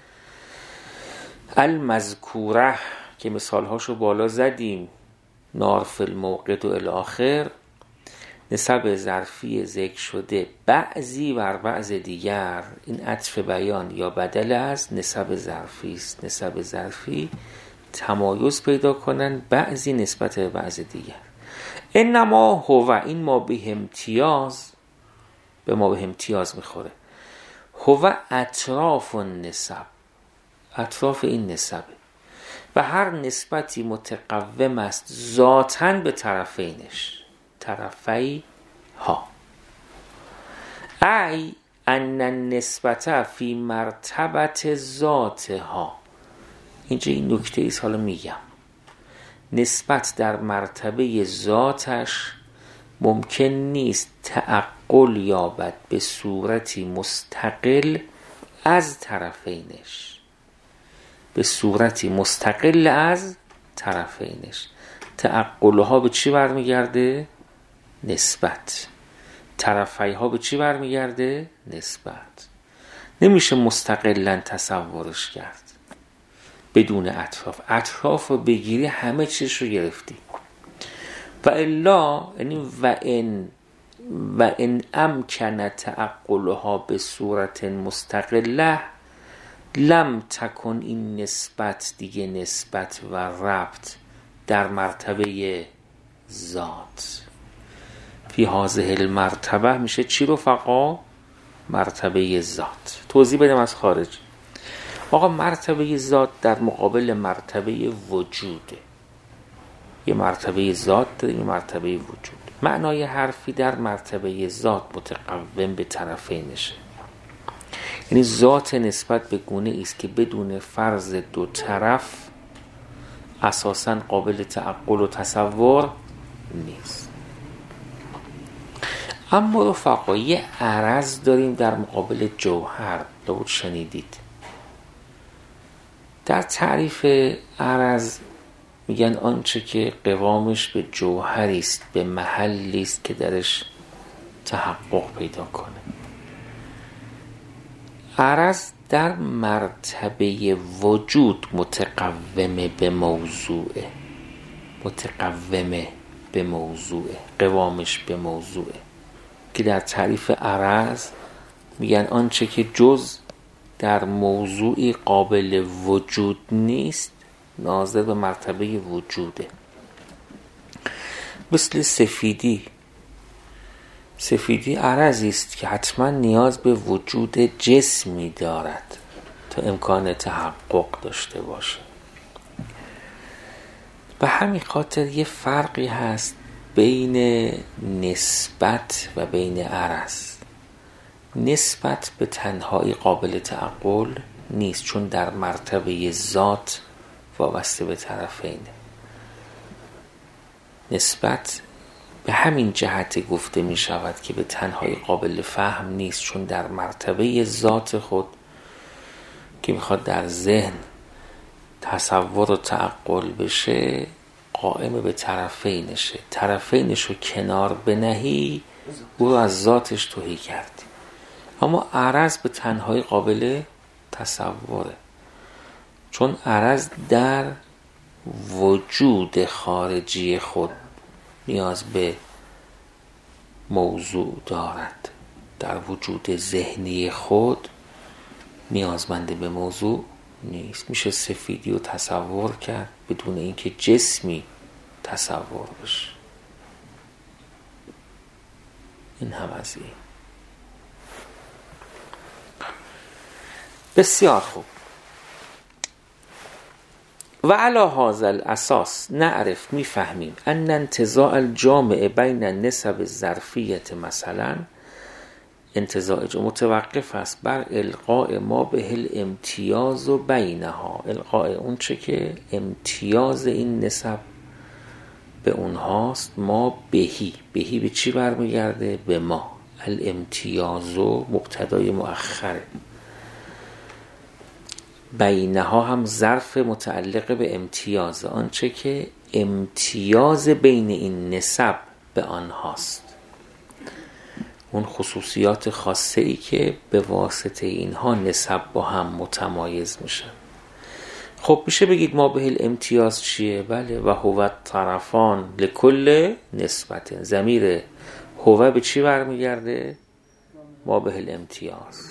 المذکوره که مثالهاشو بالا زدیم، نار فی الموقد و الاخر، نسب ظرفی ذکر شده بعضی بر بعض دیگر، این عطف بیان یا بدل از نسب ظرفی است. نسب ظرفی تمایز پیدا کنن بعضی نسبت به بعض دیگر. انما هو، این ما به امتیاز، به ما به امتیاز میخوره، هو اطراف النسب، اطراف این نسبه، و هر نسبتی متقوم است ذاتاً به طرفینش، طرفی ها، ای ان النسبت فی مرتبت ذاتها. اینجا این نکته ایست، حالا میگم نسبت در مرتبه ذاتش ممکن نیست تعقل یابد به صورتی مستقل از طرفینش، به صورتی مستقل از طرفینش. تعقلها به چی برمیگرده؟ نسبت. طرفیها به چی برمیگرده؟ نسبت. نمیشه مستقلا تصورش کرد بدون اطراف. اطراف رو بگیری همه چیز رو گرفتی. و الا یعنی و ان و ان امکن تعقلها به صورت مستقله لم تکن این نسبت دیگه نسبت و ربط در مرتبه ذات. فی هذه المرتبه میشه چی رو فقا؟ مرتبه ذات. توضیح بدم از خارج. آقا مرتبه ذات در مقابل مرتبه وجوده. یه مرتبه ذات داره، یه مرتبه وجود. معنای حرفی در مرتبه ذات متقوم به طرفینشه، یعنی ذات نسبت به گونه است که بدون فرض دو طرف اساساً قابل تعقل و تصور نیست. اما رفقا یه عرض داریم در مقابل جوهر، لابد شنیدید. در تعریف عرض میگن آنچه که قوامش به جوهری است، به محلی است که درش تحقق پیدا کنه. عرض در مرتبه وجود متقومه به موضوعه، متقومه به موضوعه، قوامش به موضوعه، که در تعریف عرض میگن آنچه که جز در موضوعی قابل وجود نیست ناظر به مرتبه وجوده. مثل سفیدی، سفیدی عرضی است که حتما نیاز به وجود جسمی دارد تا امکان تحقق داشته باشه. به همین خاطر یه فرقی هست بین نسبت و بین عرض. نسبت به تنهایی قابل تعقل نیست، چون در مرتبه ذات وابسته به طرفینه. نسبت به همین جهت گفته می شود که به تنهایی قابل فهم نیست، چون در مرتبه ذات خود که میخواد در ذهن تصور و تعقل بشه قائم به طرفینشه. طرفینش رو کنار بنهی او رو از ذاتش تهی کردی. اما عرض به تنهایی قابل تصوره، چون عرض در وجود خارجی خود نیاز به موضوع دارد، در وجود ذهنی خود نیازمند به موضوع نیست. میشه سفیدی رو تصور کرد بدون اینکه جسمی تصور بشه. این هم از این. بسیار خوب. و علی هذا الاساس نعرف، میفهمیم ان انتزاع الجامع بین النسب الظرفیت، مثلا انتزاع متوقف است بر القاء ما به الامتیاز و بینها، القاء اون چه که امتیاز این نسب به اونهاست. ما بهی، بهی به چی برمیگرده؟ به ما. الامتیاز و مبتدای مؤخره، بینها هم ظرف متعلق به امتیاز، آنچه که امتیاز بین این نسب به آنهاست، اون خصوصیات خاصه ای که به واسطه اینها نسب با هم متمایز میشن. خب میشه بگید ما به الامتیاز چیه؟ بله، و هو طرفان لکل نسبت. ضمیر هو به چی برمیگرده؟ ما به الامتیاز.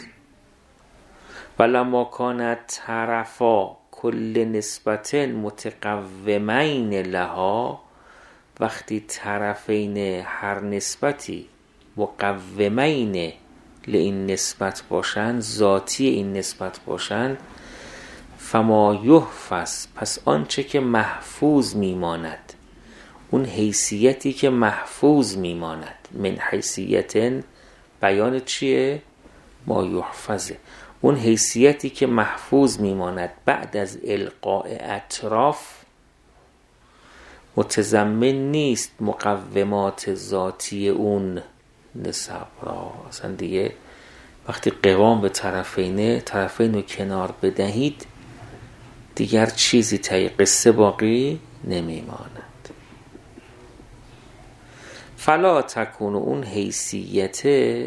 ولما کانت طرفا کل نسبت متقومین لها، وقتی طرفین هر نسبتی مقومین لئین نسبت باشند، ذاتی این نسبت باشند، فما یحفظ، پس آنچه که محفوظ میماند، اون حیثیتی که محفوظ میماند، من حیثیت بیان چیه؟ ما یحفظه، اون حیثیتی که محفوظ میماند بعد از القاء اطراف متضمن نیست مقومات ذاتی اون نسب را. اصلا دیگه وقتی قوام به طرفینه، طرفین رو کنار بدهید دیگر چیزی تای قصه باقی نمیماند. فلا تکون، اون حیثیت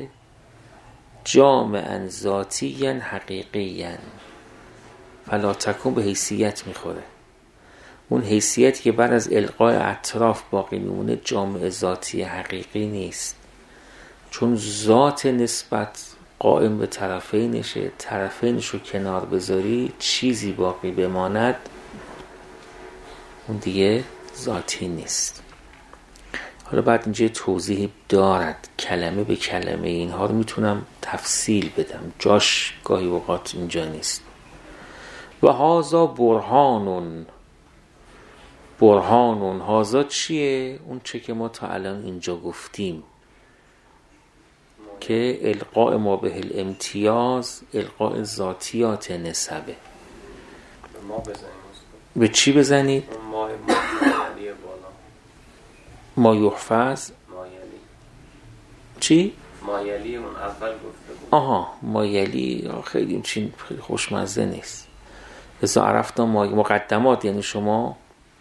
جامعاً ذاتیاً حقیقیاً، فلا تکون به حیثیت میخوره، اون حیثیتی که بعد از القاء اطراف باقی میمونه جامع ذاتی حقیقی نیست، چون ذات نسبت قائم به طرفینشه، طرفینش رو کنار بذاری چیزی باقی بماند اون دیگه ذاتی نیست. حالا بعد اینجا توضیح دارد، کلمه به کلمه اینها رو میتونم تفصیل بدم، جاش گاهی اوقات اینجا نیست. و هازا برهانون، برهانون هازا چیه؟ اون چه که ما تا الان اینجا گفتیم که القاء ما به الامتیاز القاء ذاتیات نسبه. ما بزنیم به چی بزنید؟ ما مایلی بالا، ما یحفظ مایلی چی؟ مایلی اون اول گفته بود. آها مایلی، خیلی چین خیلی خوشمزه نیست. اذا عرفتم ما مقدمات، یعنی شما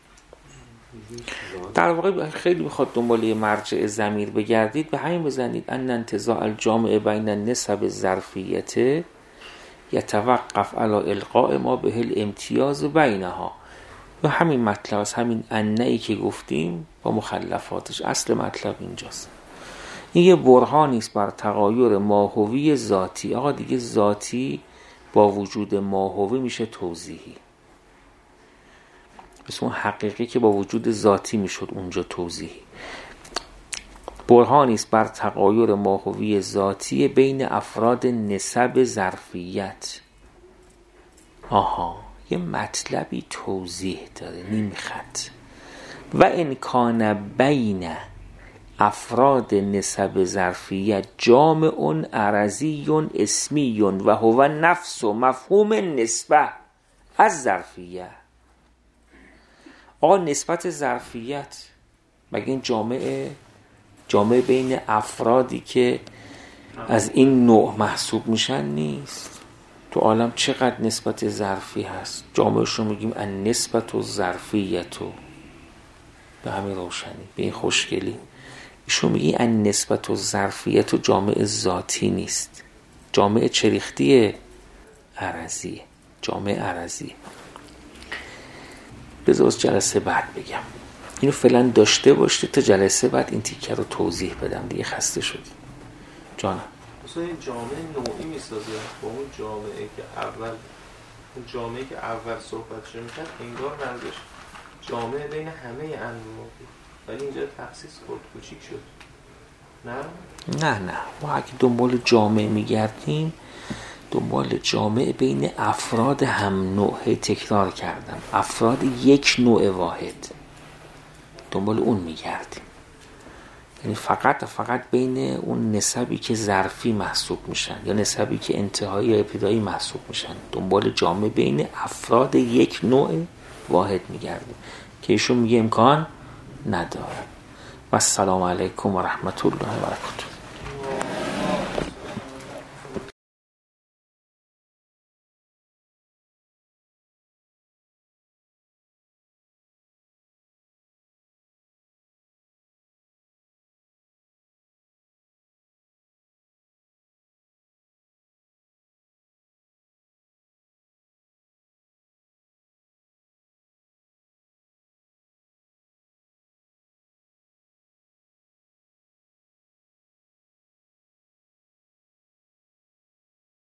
در واقع خیلی بخواد دنبال یه مرجع ضمیر بگردید به همین بزنید ان انتزاع الجامع بین النسب الظرفیت، یتوقف علی القاء ما به الامتیاز بینها. و همین مطلب است، همین انهی که گفتیم با مخلفاتش، اصل مطلب اینجاست. این یه برهانی است بر تغایر ماهوی ذاتی. آقا دیگه ذاتی با وجود ماهوی میشه توضیحی، مثل اون حقیقی که با وجود ذاتی میشد اونجا توضیحی. برهانی است بر تغایر ماهوی ذاتی بین افراد نسب ظرفیت. آها، یه مطلبی توضیح داره، نیم خط. و ان کان بین افراد نسب ظرفیت جامع عرضی اسمی و هو نفس و مفهوم نسبه از ظرفیت. آقا نسبت ظرفیت مگه این جامعه جامعه بین افرادی که از این نوع محسوب میشن نیست؟ تو عالم چقدر نسبت ظرفی هست، جامعهش رو میگیم ان نسبت و ظرفیت و به همین روشنی، به این خوشگلی. ایشون میگی ان نسبت و ظرفیت و جامعه ذاتی نیست، جامعه چریختی عرضی، جامعه عرضی. بذار جلسه بعد بگم، اینو فعلا داشته باشید تا جلسه بعد این تیکه رو توضیح بدم، دیگه خسته شدیم. جانم مثلا این جامعه نوعی میسازه با اون جامعه که اول اون جامعه که اول صحبتش میکرد انگار منظورش جامعه بین همه انواع بود، ولی اینجا تخصیص خود کوچیک شد. نه نه نه ما اگه دنبال جامعه میگردیم دنبال جامعه بین افراد هم نوعه، تکرار کردم، افراد یک نوع واحد، دنبال اون میگردیم. یعنی فقط فقط بین اون نسبی که ظرفی محسوب میشن یا نسبی که انتهایی یا ابتدایی محسوب میشن، دنبال جامعه بین افراد یک نوع واحد میگردیم که ایشون میگه امکان نداره. و السلام علیکم و رحمت الله و برکاته.